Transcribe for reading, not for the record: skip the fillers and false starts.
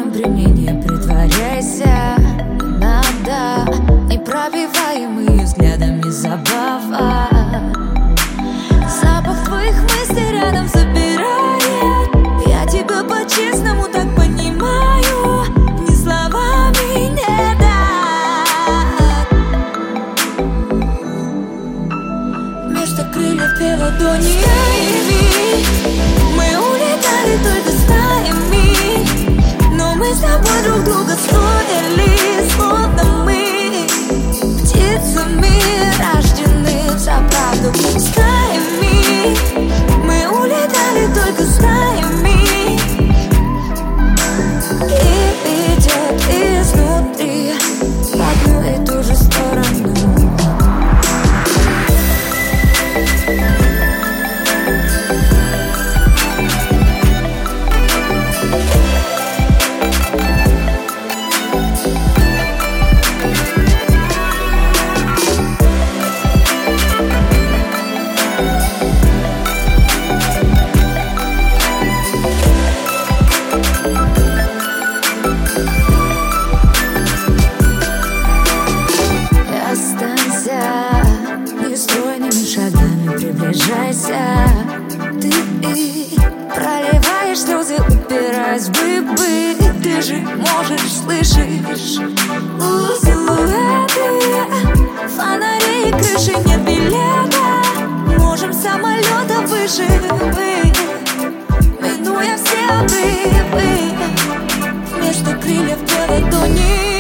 Можем при мне не притворяйся. Надо непробиваемые взглядами забава. Запах твоих мыслей рядом забирает. Я тебя по-честному так понимаю. Ни словами не так. Между крыльев две ладони. Мы улетали только стаями, но мы с тобой друг друга стоили, словно мы птицами, рождены взаправду стаями. Мы улетали только стаями и видят изнутри в одну и ту же сторону. Нестройными шагами приближайся. Ты проливаешь слезы, упираясь в быбы. Ты же можешь, слышишь, силуэты фонарей и крыши, нет билета. Можем с самолета выше, минуя все обрывы. Между крыльев две ладони.